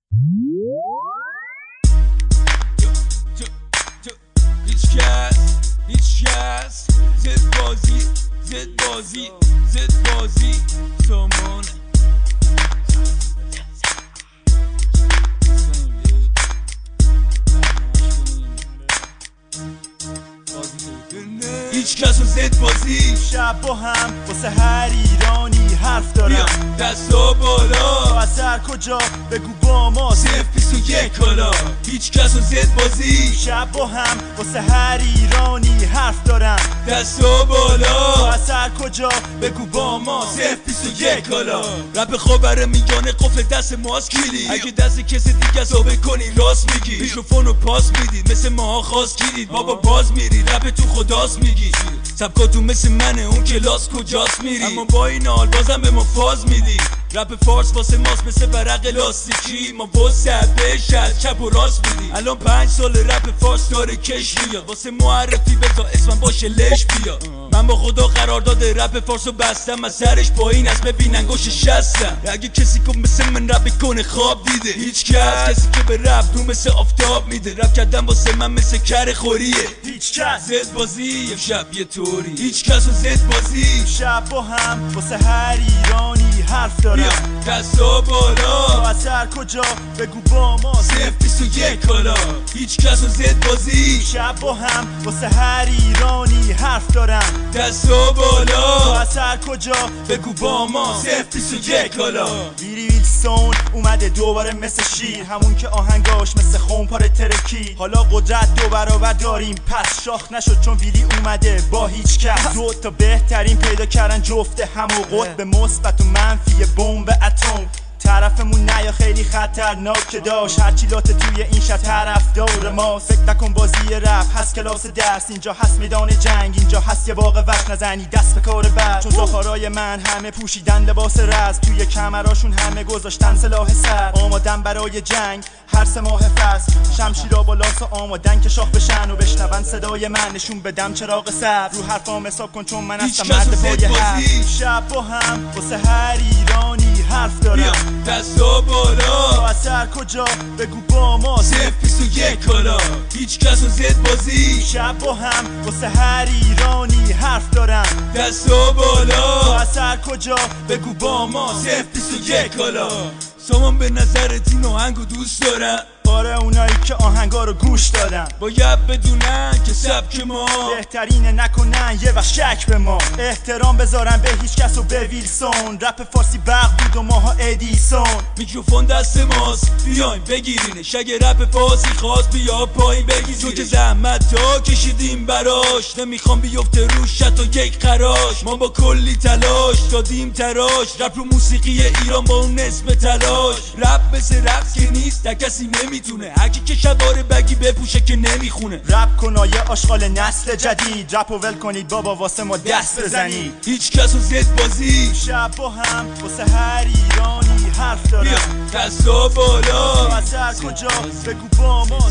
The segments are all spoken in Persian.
هیچ کس زد بازی سامان هیچ کس و زد بازی شب با هم واسه هر ایرانی حرف دارم. دستا بالا اثر کجا بگو با ما 021 کالا. هیچ کس و زد بازی شب با هم واسه هر ایرانی حرف دارم. دستا بالا اثر کجا بگو با ما 021 کالا. رپ خبر میگانه قفل دست ماست کلید. اگه دست کسی دیگه ثابت کنی راست میگی. میکروفونو پاس میدید مثل ماها خواست گیرید. بابا باز میری رپ تو خداست میگی. سبکاتون مثل منه اون کلاس کجاست میری. اما با این حال بازم به ما فاز میدی. رپ فارس واسه ماست مثل ورق لاستیکی. ما واسه بهش چپ و راست میدی. الان 5 سال رپ فارس داره کش میاد. واسه معرفی بذار اسمم باشه لش بیا. من با خدا قرار داده رپ فارسو بستم. از سرش پایین است ببین انگوش شستم. اگه کسی که مثل من رپ کنه خواب دیده. هیچ کسی که به رپ تو مثل آفتاب میده. رپ کردن واسه من مثل کر خوریه. هیچ کس زد بازی یه شب یه طوری. هیچ کس و زد بازی شب با هم واسه هر ایرانی حرف دارم. دستا بالا اثر کجا بگو با ما 021 کالا. هیچ کس و زد بازی شب با هم واسه هر ایرانی حرف دارم. دستا بالا اثر کجا بگو با ما 021 کالا. ویلی ویلسون اومده دوباره مثل شیر. همون که آهنگاش مثل خونپاره ترکی. حالا قدرت 2 برابر داریم پس شاخ نشد چون ویلی اومده با هیچ کس. 2 تا بهترین پیدا کردن جفت همو قطب مثبت و منفی بمب اتم. طرفمون نیا خیلی خطرناک داشت. هرچی لاته توی این شهر طرفدار ماست. فکر نکن بازی رپ هست کلاس درس. اینجا هست میدان جنگ. اینجا هست یه باغ وقت نزنی دست به کار بعد. چون زاخارای من همه پوشیدن لباس رز. توی کمراشون همه گذاشتن سلاح سر. آمادن برای جنگ هر 3 ماه فصل. شمشیرا با لاس آمادن که شاخ بشن و بشنون صدای من. نشون بدم چراغ سبز. رو حرفام حساب کن چون من هستم مرد پای حرف. شب با هم واسه هر ایرانی حرف دارم. دستا بالا اثر کجا بگو با ما 021 کالا. هیچ کس و زد بازی شب با هم واسه هر ایرانی حرف دارم. دستا بالا اثر کجا بگو با ما 021 کالا. سامان به نظرت این آهنگو دوست دارن؟ آره اونایی که آهنگا رو گوش دادن باید بدونن که سبک ما بهترینه. نکنن یه وقت شک به ما. احترام بذارن به هیچ کس و به ویلسون. رپ فارسی برق بود و ماها ادیسون. میکروفون دست ماست بیاین بگیرینش. اگه رپ فارسی خواست بیا پایین بگیرینش. تو که زحمت تا کشیدیم براش. نمیخوام بیفته روش حتی یک قراش. ما با کلی تلاش دادیم تراش. رپ رو موسیقی ایران با اون اسم تلاش. رپ مثل رقص که نیست تا کسی نمیتونه. هرکی که شلوار بگی بپوشه که نمیخونه. رپ کنایه آشغال نسل جدید. رپ و ول کنید بابا واسه ما دست بزنید. هیچ کس و زد بازی شب با هم واسه هر ایرانی حرف دارم. دستا بالا اثر کجا بگو با ما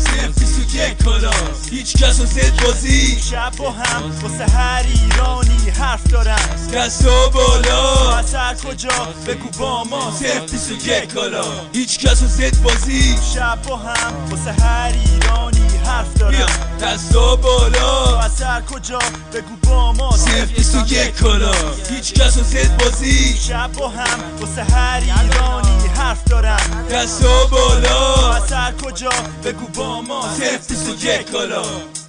021 کالا. هیچ کس و زد بازی شب با هم واسه هر ایرانی حرف دارم. دستا بالا اثر کجا بگو با ما 021 کالا. هیچ کس و زد بازی شب با هم واسه هر ایرانی حرف دارم. دستا بالا اثر کجا بگو با ما 021 کالا. هیچ کس و زد بازی شب با هم واسه هر ایرانی حرف دارم. دستا بالا اثر کجا بگو با ما 021 کالا.